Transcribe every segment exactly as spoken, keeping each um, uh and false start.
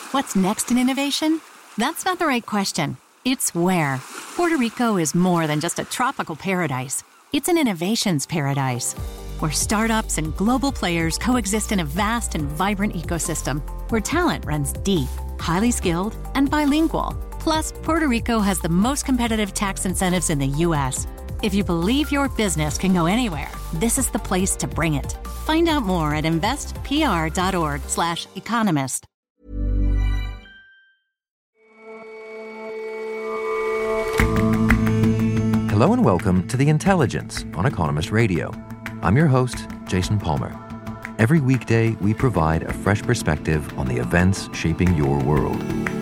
What's next in innovation? That's not the right question. It's where. Puerto Rico is more than just a tropical paradise. It's an innovations paradise, where startups and global players coexist in a vast and vibrant ecosystem, where talent runs deep, highly skilled, and bilingual. Plus, Puerto Rico has the most competitive tax incentives in the U S. If you believe your business can go anywhere, this is the place to bring it. Find out more at investpr.org slash economist. Hello and welcome to The Intelligence on Economist Radio. I'm your host, Jason Palmer. Every weekday, we provide a fresh perspective on the events shaping your world.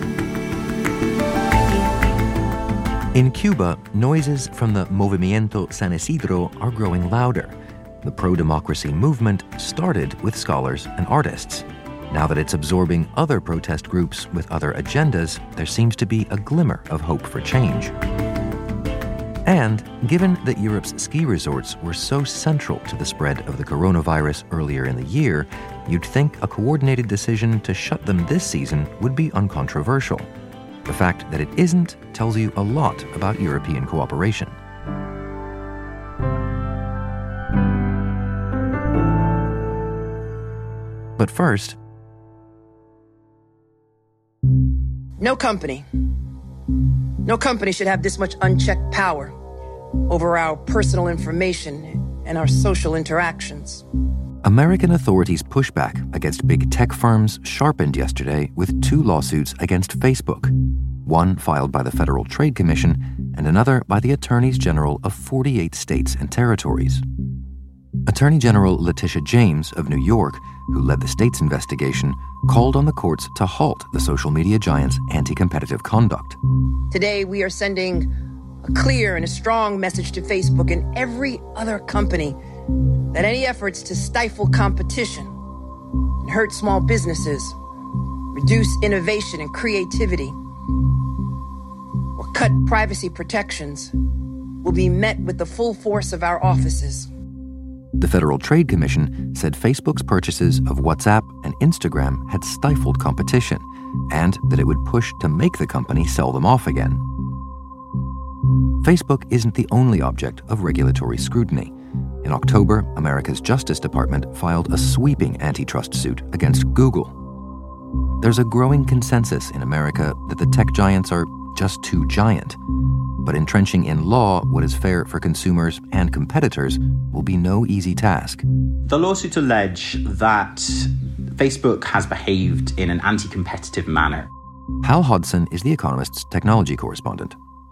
In Cuba, noises from the Movimiento San Isidro are growing louder. The pro-democracy movement started with scholars and artists. Now that it's absorbing other protest groups with other agendas, there seems to be a glimmer of hope for change. And given that Europe's ski resorts were so central to the spread of the coronavirus earlier in the year, you'd think a coordinated decision to shut them this season would be uncontroversial. The fact that it isn't tells you a lot about European cooperation. But first, no company, no company should have this much unchecked power over our personal information and our social interactions. American authorities' pushback against big tech firms sharpened yesterday with two lawsuits against Facebook, one filed by the Federal Trade Commission and another by the Attorneys General of forty-eight states and territories. Attorney General Letitia James of New York, who led the state's investigation, called on the courts to halt the social media giant's anti-competitive conduct. Today, we are sending a clear and a strong message to Facebook and every other company that any efforts to stifle competition and hurt small businesses, reduce innovation and creativity, or cut privacy protections will be met with the full force of our offices. The Federal Trade Commission said Facebook's purchases of WhatsApp and Instagram had stifled competition and that it would push to make the company sell them off again. Facebook isn't the only object of regulatory scrutiny. In October, America's Justice Department filed a sweeping antitrust suit against Google. There's a growing consensus in America that the tech giants are just too giant, but entrenching in law what is fair for consumers and competitors will be no easy task. The lawsuits allege that Facebook has behaved in an anti-competitive manner. Hal Hodson is The Economist's technology correspondent.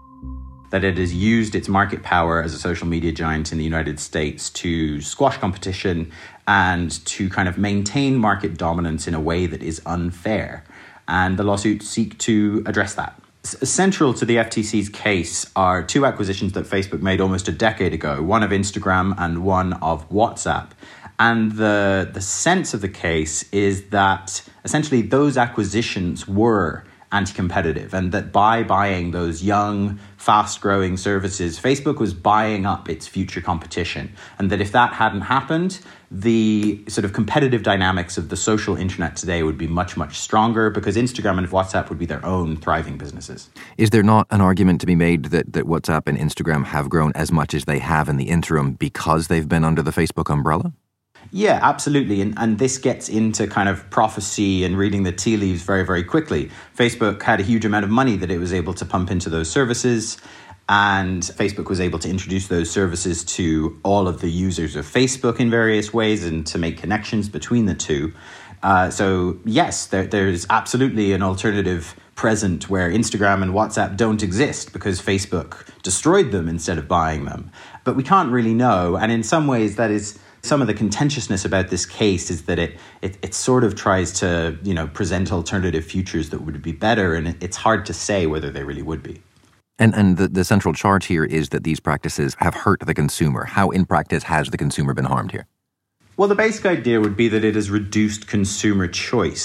That it has used its market power as a social media giant in the United States to squash competition and to kind of maintain market dominance in a way that is unfair. And the lawsuits seek to address that. S- central to the F T C's case are two acquisitions that Facebook made almost a decade ago, one of Instagram and one of WhatsApp. And the, the sense of the case is that essentially those acquisitions were anti-competitive, and that by buying those young, fast-growing services, Facebook was buying up its future competition, and that if that hadn't happened, the sort of competitive dynamics of the social internet today would be much, much stronger because Instagram and WhatsApp would be their own thriving businesses. Is there not an argument to be made that, that WhatsApp and Instagram have grown as much as they have in the interim because they've been under the Facebook umbrella? Yeah, absolutely. And and this gets into kind of prophecy and reading the tea leaves very, very quickly. Facebook had a huge amount of money that it was able to pump into those services. And Facebook was able to introduce those services to all of the users of Facebook in various ways and to make connections between the two. Uh, so, yes, there, there's absolutely an alternative present where Instagram and WhatsApp don't exist because Facebook destroyed them instead of buying them. But we can't really know. And in some ways, that is some of the contentiousness about this case is that it, it it sort of tries to, you know, present alternative futures that would be better. And it, it's hard to say whether they really would be. And and the, the central charge here is that these practices have hurt the consumer. How in practice has the consumer been harmed here? Well, the basic idea would be that it has reduced consumer choice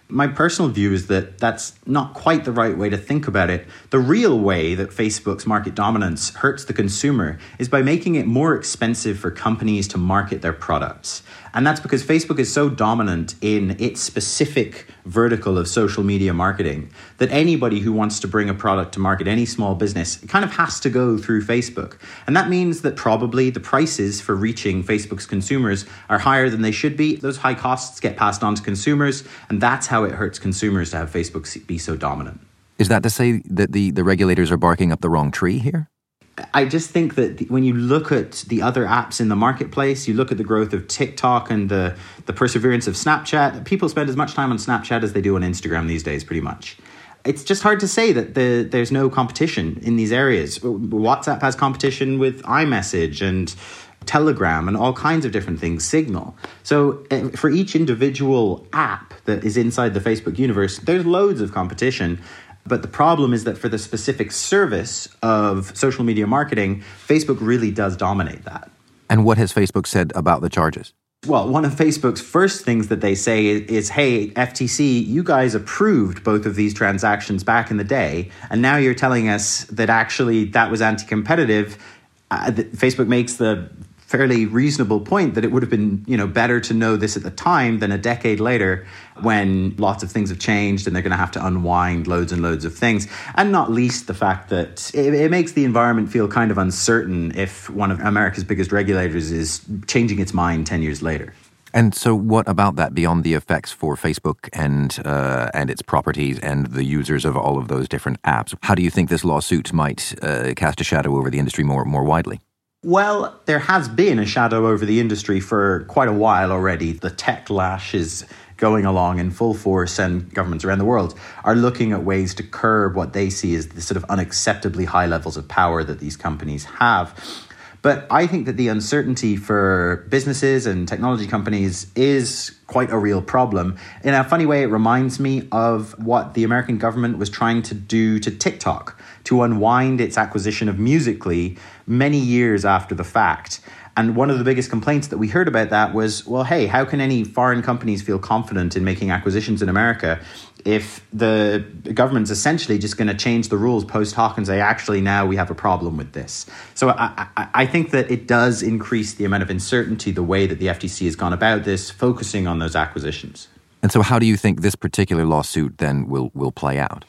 My personal view is that that's not quite the right way to think about it. The real way that Facebook's market dominance hurts the consumer is by making it more expensive for companies to market their products. And that's because Facebook is so dominant in its specific vertical of social media marketing that anybody who wants to bring a product to market, any small business, kind of has to go through Facebook. And that means that probably the prices for reaching Facebook's consumers are higher than they should be. Those high costs get passed on to consumers, and that's how it hurts consumers to have Facebook be so dominant. Is that to say that the, the regulators are barking up the wrong tree here? I just think that when you look at the other apps in the marketplace, you look at the growth of TikTok and the, the perseverance of Snapchat, people spend as much time on Snapchat as they do on Instagram these days, pretty much. It's just hard to say that the, there's no competition in these areas. WhatsApp has competition with iMessage and Telegram and all kinds of different things, Signal. So uh, for each individual app that is inside the Facebook universe, there's loads of competition. But the problem is that for the specific service of social media marketing, Facebook really does dominate that. And what has Facebook said about the charges? Well, one of Facebook's first things that they say is, is, hey, F T C, you guys approved both of these transactions back in the day, and now you're telling us that actually that was anti-competitive. Uh, Facebook makes the fairly reasonable point that it would have been, you know, better to know this at the time than a decade later when lots of things have changed and they're going to have to unwind loads and loads of things. And not least the fact that it, it makes the environment feel kind of uncertain if one of America's biggest regulators is changing its mind ten years later. And so what about that beyond the effects for Facebook and uh, and its properties and the users of all of those different apps? How do you think this lawsuit might uh, cast a shadow over the industry more more widely? Well, there has been a shadow over the industry for quite a while already. The tech lash is going along in full force, and governments around the world are looking at ways to curb what they see as the sort of unacceptably high levels of power that these companies have. But I think that the uncertainty for businesses and technology companies is quite a real problem. In a funny way, it reminds me of what the American government was trying to do to TikTok, to unwind its acquisition of Musical.ly many years after the fact. And one of the biggest complaints that we heard about that was, well, hey, how can any foreign companies feel confident in making acquisitions in America if the government's essentially just going to change the rules post hoc and say, actually, now we have a problem with this? So I, I, I think that it does increase the amount of uncertainty, the way that the F T C has gone about this, focusing on those acquisitions. And so how do you think this particular lawsuit then will, will play out?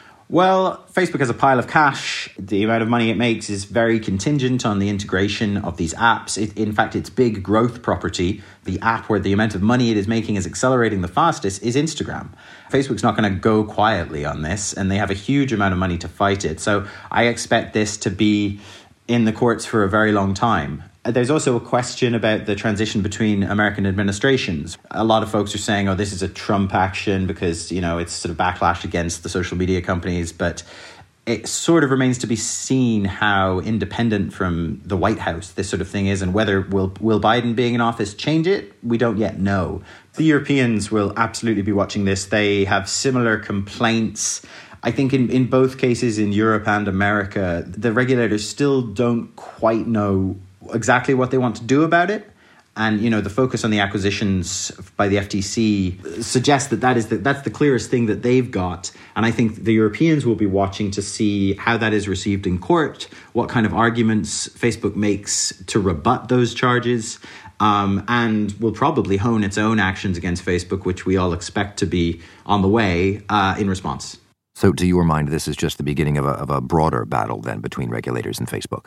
Well, Facebook has a pile of cash. The amount of money it makes is very contingent on the integration of these apps. It, in fact, its big growth property, the app where the amount of money it is making is accelerating the fastest, is Instagram. Facebook's not going to go quietly on this, and they have a huge amount of money to fight it. So I expect this to be in the courts for a very long time. There's also a question about the transition between American administrations. A lot of folks are saying, oh, this is a Trump action because, you know, it's sort of backlash against the social media companies. But it sort of remains to be seen how independent from the White House this sort of thing is, and whether will, will Biden being in office change it? We don't yet know. The Europeans will absolutely be watching this. They have similar complaints. I think in, in both cases, in Europe and America, the regulators still don't quite know exactly what they want to do about it. And, you know, the focus on the acquisitions by the F T C suggests that, that is the, that's the clearest thing that they've got. And I think the Europeans will be watching to see how that is received in court, what kind of arguments Facebook makes to rebut those charges, um, and will probably hone its own actions against Facebook, which we all expect to be on the way uh, in response. So to your mind, this is just the beginning of a, of a broader battle then between regulators and Facebook?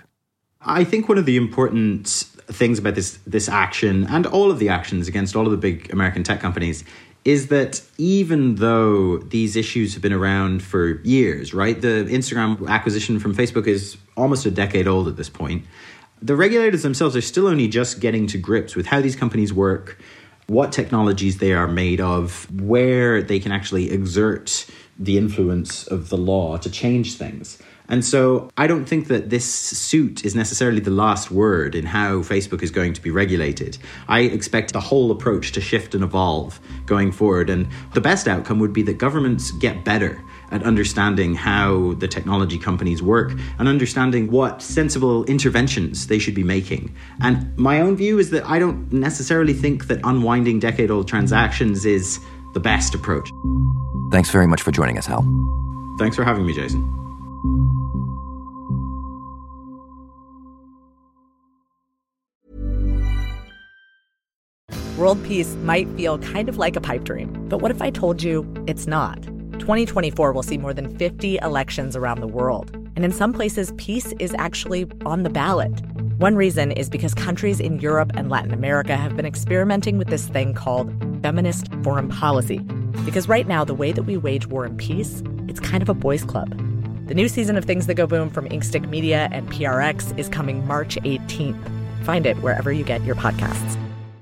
I think one of the important things about this this action and all of the actions against all of the big American tech companies is that even though these issues have been around for years, right? The Instagram acquisition from Facebook is almost a decade old at this point. The regulators themselves are still only just getting to grips with how these companies work, what technologies they are made of, where they can actually exert the influence of the law to change things. And so I don't think that this suit is necessarily the last word in how Facebook is going to be regulated. I expect the whole approach to shift and evolve going forward. And the best outcome would be that governments get better at understanding how the technology companies work and understanding what sensible interventions they should be making. And my own view is that I don't necessarily think that unwinding decade-old transactions is the best approach. Thanks very much for joining us, Hal. Thanks for having me, Jason. World peace might feel kind of like a pipe dream, but what if I told you it's not? twenty twenty-four will see more than fifty elections around the world. And in some places, peace is actually on the ballot. One reason is because countries in Europe and Latin America have been experimenting with this thing called feminist foreign policy. Because right now, the way that we wage war and peace, it's kind of a boys' club. The new season of Things That Go Boom from Inkstick Media and P R X is coming March eighteenth. Find it wherever you get your podcasts.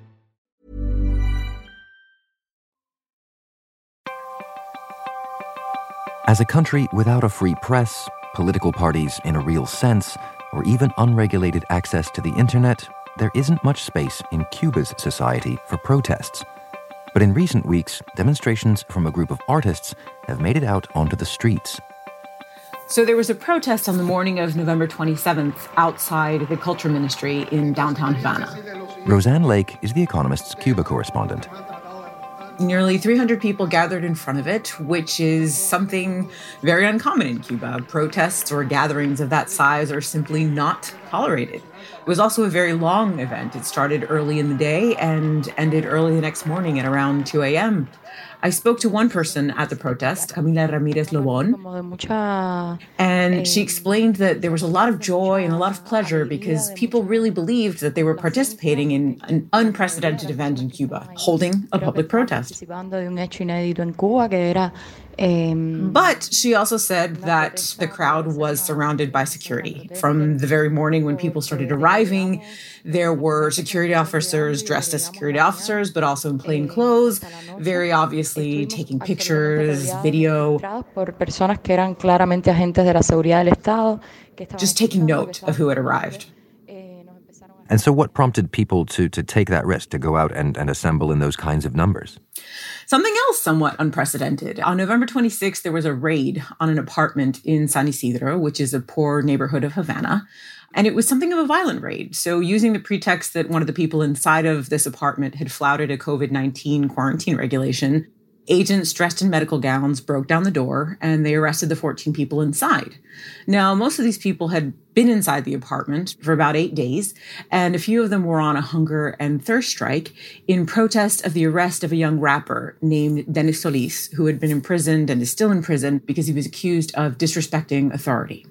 As a country without a free press, political parties in a real sense, or even unregulated access to the internet, there isn't much space in Cuba's society for protests. But in recent weeks, demonstrations from a group of artists have made it out onto the streets. So there was a protest on the morning of November twenty-seventh outside the Culture Ministry in downtown Havana. Roseanne Lake is The Economist's Cuba correspondent. Nearly three hundred people gathered in front of it, which is something very uncommon in Cuba. Protests or gatherings of that size are simply not tolerated. It was also a very long event. It started early in the day and ended early the next morning at around two a.m. I spoke to one person at the protest, Camila Ramirez Lobon, and she explained that there was a lot of joy and a lot of pleasure because people really believed that they were participating in an unprecedented event in Cuba, holding a public protest. But she also said that the crowd was surrounded by security. From the very morning when people started arriving, there were security officers dressed as security officers, but also in plain clothes, very obviously taking pictures, video, just taking note of who had arrived. And so what prompted people to, to take that risk, to go out and, and assemble in those kinds of numbers? Something else somewhat unprecedented. On November twenty-sixth, there was a raid on an apartment in San Isidro, which is a poor neighborhood of Havana. And it was something of a violent raid. So using the pretext that one of the people inside of this apartment had flouted a covid nineteen quarantine regulation, agents dressed in medical gowns broke down the door and they arrested the fourteen people inside. Now, most of these people had been inside the apartment for about eight days, and a few of them were on a hunger and thirst strike in protest of the arrest of a young rapper named Dennis Solis, who had been imprisoned and is still in prison because he was accused of disrespecting authority.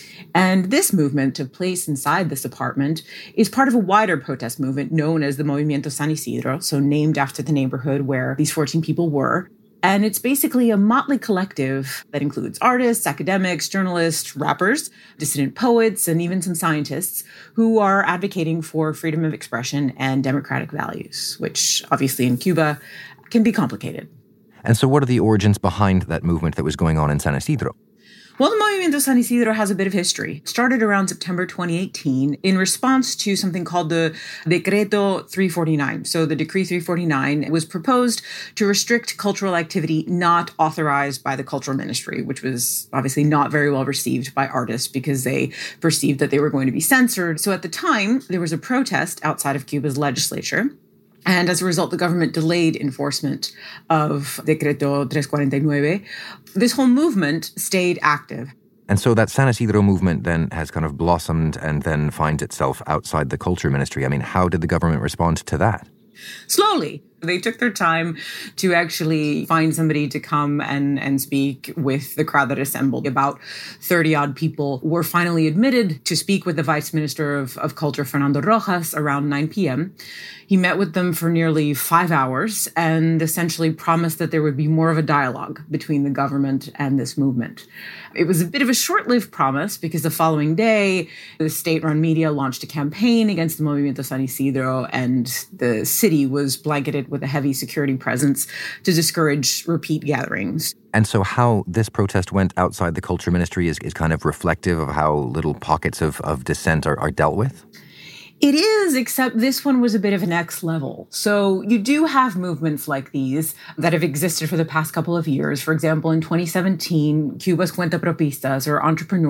And this movement took place inside this apartment is part of a wider protest movement known as the Movimiento San Isidro, so named after the neighborhood where these fourteen people were. And it's basically a motley collective that includes artists, academics, journalists, rappers, dissident poets, and even some scientists who are advocating for freedom of expression and democratic values, which obviously in Cuba can be complicated. And so what are the origins behind that movement that was going on in San Isidro? Well, the Movimiento San Isidro has a bit of history. It started around September twenty eighteen in response to something called the Decreto three forty-nine. So the Decree three forty-nine was proposed to restrict cultural activity not authorized by the Cultural Ministry, which was obviously not very well received by artists because they perceived that they were going to be censored. So at the time, there was a protest outside of Cuba's legislature. And as a result, the government delayed enforcement of Decreto three forty-nine. This whole movement stayed active. And so that San Isidro movement then has kind of blossomed and then finds itself outside the Culture Ministry. I mean, how did the government respond to that? Slowly. They took their time to actually find somebody to come and, and speak with the crowd that assembled. About thirty-odd people were finally admitted to speak with the Vice Minister of, of Culture, Fernando Rojas, around nine p.m. He met with them for nearly five hours and essentially promised that there would be more of a dialogue between the government and this movement. It was a bit of a short-lived promise because the following day, the state-run media launched a campaign against the Movimiento San Isidro, and the city was blanketed with a heavy security presence to discourage repeat gatherings. And so how this protest went outside the Culture Ministry is, is kind of reflective of how little pockets of, of dissent are, are dealt with? It is, except this one was a bit of a next level. So you do have movements like these that have existed for the past couple of years. For example, in twenty seventeen, Cuba's Cuentapropistas, or entrepreneurs,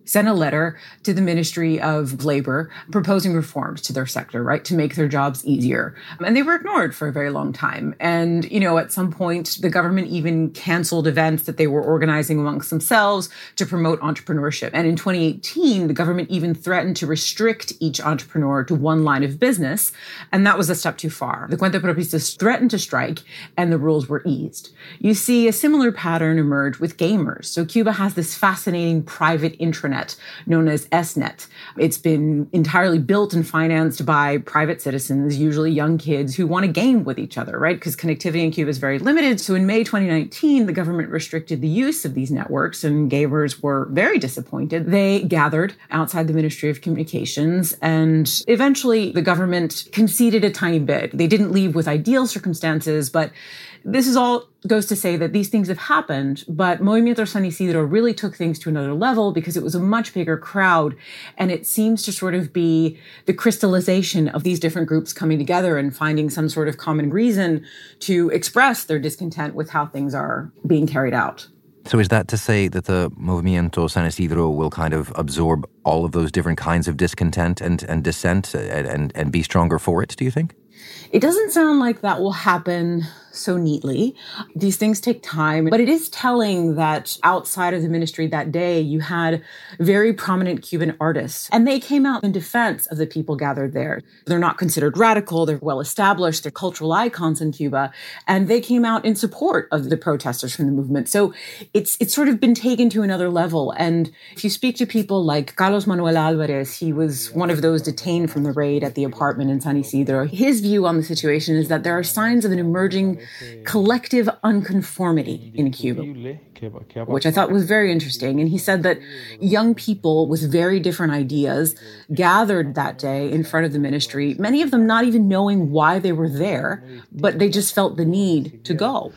sent a letter to the Ministry of Labor proposing reforms to their sector, right, to make their jobs easier. And they were ignored for a very long time. And, you know, at some point, the government even canceled events that they were organizing amongst themselves to promote entrepreneurship. And in twenty eighteen, the government even threatened to restrict each entrepreneur to one line of business. And that was a step too far. The Cuentapropistas threatened to strike, and the rules were eased. You see a similar pattern emerge with gamers. So Cuba has this fascinating private intranet known as ESNet. It's been entirely built and financed by private citizens, usually young kids who want to game with each other, right? Because connectivity in Cuba is very limited. So in May twenty nineteen, the government restricted the use of these networks, and gamers were very disappointed. They gathered outside the Ministry of Communications, and eventually the government conceded a tiny bit. They didn't leave with ideal circumstances, but this is all goes to say that these things have happened, but Movimiento San Isidro really took things to another level because it was a much bigger crowd, and it seems to sort of be the crystallization of these different groups coming together and finding some sort of common reason to express their discontent with how things are being carried out. So is that to say that the Movimiento San Isidro will kind of absorb all of those different kinds of discontent and, and dissent and, and, and be stronger for it, do you think? It doesn't sound like that will happen so neatly. These things take time, but it is telling that outside of the ministry that day, you had very prominent Cuban artists, and they came out in defense of the people gathered there. They're not considered radical. They're well established. They're cultural icons in Cuba, and they came out in support of the protesters from the movement. So it's it's sort of been taken to another level. And if you speak to people like Carlos Manuel Alvarez, he was one of those detained from the raid at the apartment in San Isidro. His view on the situation is that there are signs of an emerging collective unconformity in Cuba, which I thought was very interesting. And he said that young people with very different ideas gathered that day in front of the ministry, many of them not even knowing why they were there, but they just felt the need to go.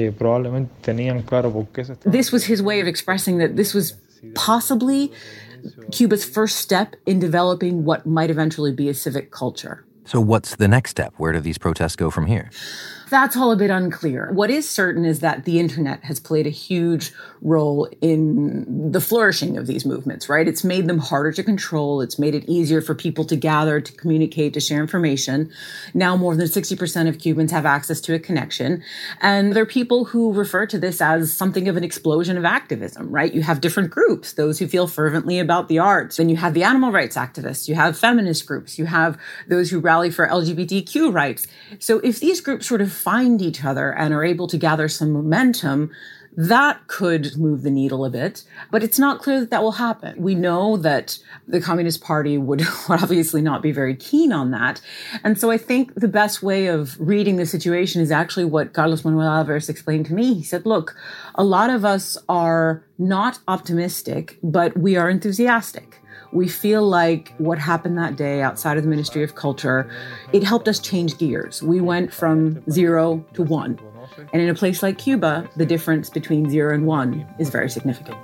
This was his way of expressing that this was possibly Cuba's first step in developing what might eventually be a civic culture. So what's the next step? Where do these protests go from here? That's all a bit unclear. What is certain is that the internet has played a huge role in the flourishing of these movements, right? It's made them harder to control. It's made it easier for people to gather, to communicate, to share information. Now more than sixty percent of Cubans have access to a connection. And there are people who refer to this as something of an explosion of activism, right? You have different groups, those who feel fervently about the arts. Then you have the animal rights activists. You have feminist groups. You have those who rally for L G B T Q rights. So if these groups sort of find each other and are able to gather some momentum, that could move the needle a bit, but it's not clear that that will happen. We know that the Communist Party would obviously not be very keen on that. And so I think the best way of reading the situation is actually what Carlos Manuel Alvarez explained to me. He said, look, a lot of us are not optimistic, but we are enthusiastic. We feel like what happened that day outside of the Ministry of Culture, it helped us change gears. We went from zero to one. And in a place like Cuba, the difference between zero and one is very significant.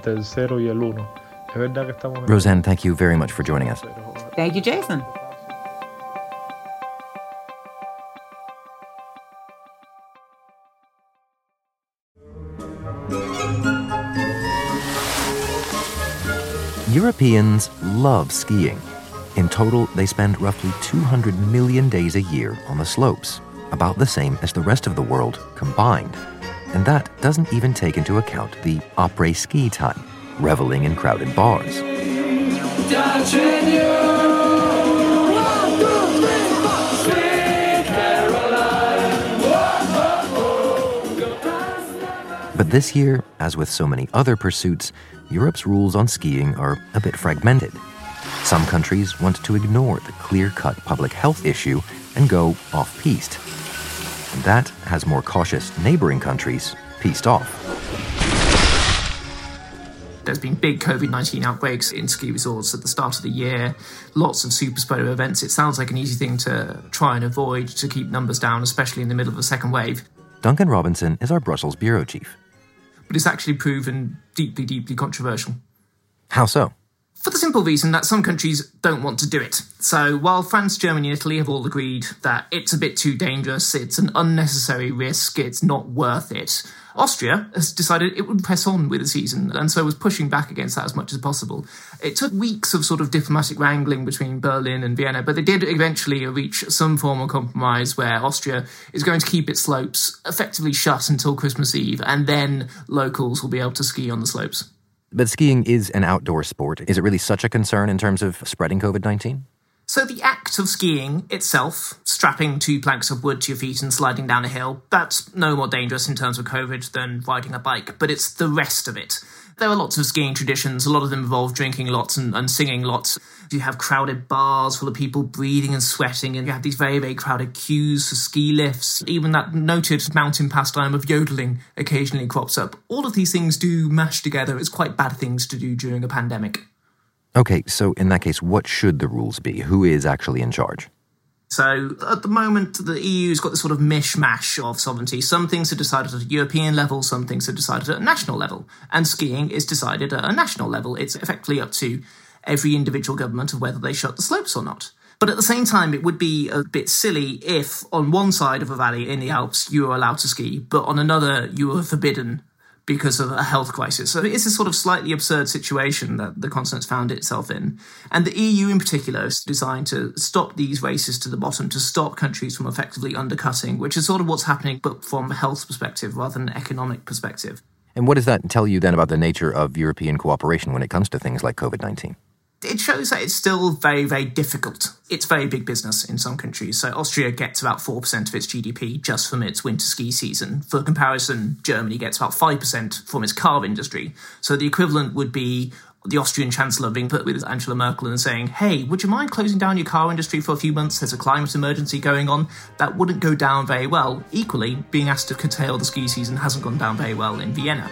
Roseanne, thank you very much for joining us. Thank you, Jason. Europeans love skiing. In total, they spend roughly two hundred million days a year on the slopes, about the same as the rest of the world combined. And that doesn't even take into account the après-ski time, reveling in crowded bars. But this year, as with so many other pursuits, Europe's rules on skiing are a bit fragmented. Some countries want to ignore the clear-cut public health issue and go off-piste. And that has more cautious neighboring countries pieced off. There's been big covid nineteen outbreaks in ski resorts at the start of the year, lots of super spreader events. It sounds like an easy thing to try and avoid to keep numbers down, especially in the middle of a second wave. Duncan Robinson is our Brussels bureau chief. But it's actually proven deeply, deeply controversial. How so? For the simple reason that some countries don't want to do it. So while France, Germany and Italy have all agreed that it's a bit too dangerous, it's an unnecessary risk, it's not worth it, Austria has decided it would press on with the season and so was pushing back against that as much as possible. It took weeks of sort of diplomatic wrangling between Berlin and Vienna, but they did eventually reach some form of compromise where Austria is going to keep its slopes effectively shut until Christmas Eve, and then locals will be able to ski on the slopes. But skiing is an outdoor sport. Is it really such a concern in terms of spreading covid nineteen? So the act of skiing itself, strapping two planks of wood to your feet and sliding down a hill, that's no more dangerous in terms of COVID than riding a bike, but it's the rest of it. There are lots of skiing traditions. A lot of them involve drinking lots and, and singing lots. You have crowded bars full of people breathing and sweating, and you have these very, very crowded queues for ski lifts. Even that noted mountain pastime of yodeling occasionally crops up. All of these things do mash together. It's quite bad things to do during a pandemic. Okay, so in that case, what should the rules be? Who is actually in charge? So at the moment, the E U's got this sort of mishmash of sovereignty. Some things are decided at a European level, some things are decided at a national level. And skiing is decided at a national level. It's effectively up to every individual government of whether they shut the slopes or not. But at the same time, it would be a bit silly if on one side of a valley in the Alps you were allowed to ski, but on another you were forbidden because of a health crisis. So it's a sort of slightly absurd situation that the continent's found itself in. And the E U in particular is designed to stop these races to the bottom, to stop countries from effectively undercutting, which is sort of what's happening, but from a health perspective rather than an economic perspective. And what does that tell you then about the nature of European cooperation when it comes to things like covid nineteen? It shows that it's still very, very difficult. It's very big business in some countries. So Austria gets about four percent of its G D P just from its winter ski season. For comparison, Germany gets about five percent from its car industry. So the equivalent would be the Austrian Chancellor being put with Angela Merkel and saying, hey, would you mind closing down your car industry for a few months? There's a climate emergency going on. That wouldn't go down very well. Equally, being asked to curtail the ski season hasn't gone down very well in Vienna.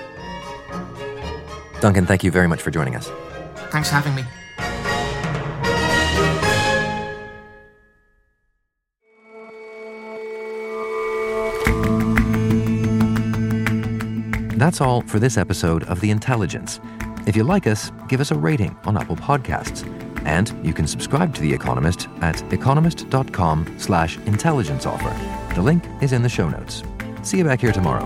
Duncan, thank you very much for joining us. Thanks for having me. That's all for this episode of The Intelligence. If you like us, give us a rating on Apple Podcasts. And you can subscribe to The Economist at economist.com slash intelligence offer. The link is in the show notes. See you back here tomorrow.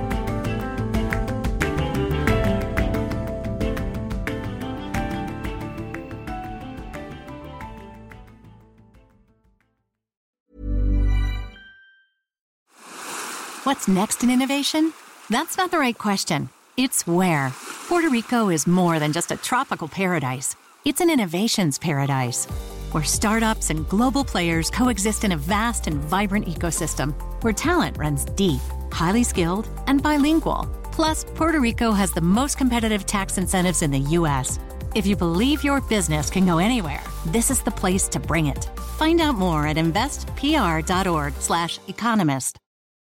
What's next in innovation? That's not the right question. It's where. Puerto Rico is more than just a tropical paradise. It's an innovations paradise, where startups and global players coexist in a vast and vibrant ecosystem, where talent runs deep, highly skilled, and bilingual. Plus, Puerto Rico has the most competitive tax incentives in the U S. If you believe your business can go anywhere, this is the place to bring it. Find out more at investpr.org slash economist.